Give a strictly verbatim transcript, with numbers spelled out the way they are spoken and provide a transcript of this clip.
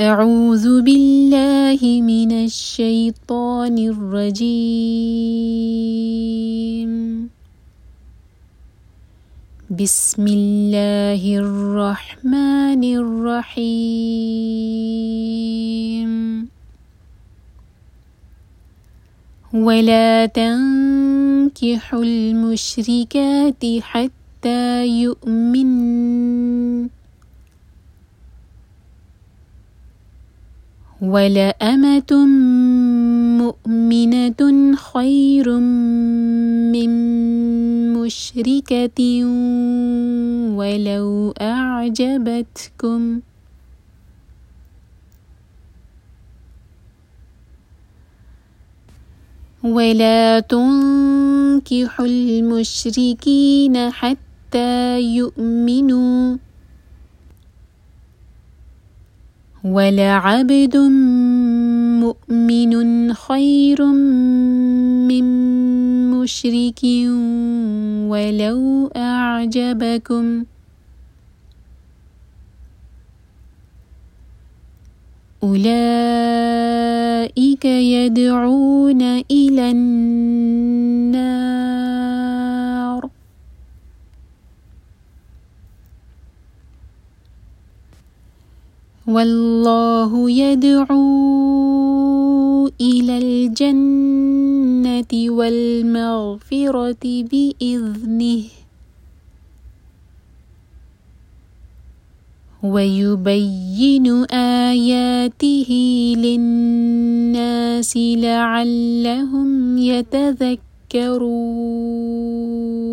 أعوذ بالله من الشيطان الرجيم. بسم الله الرحمن الرحيم. ولا تنكحوا المشركات حتى يؤمنن، ولأمة مؤمنة خير من مشركة ولو أعجبتكم، ولا تنكحوا المشركين حتى يؤمنوا، ولعبد مؤمن خير من مشرك ولو أعجبكم، أولئك يدعون إلى النار، والله يدعو إلى الجنة والمغفرة بإذنه، ويبين آياته للناس لعلهم يتذكرون.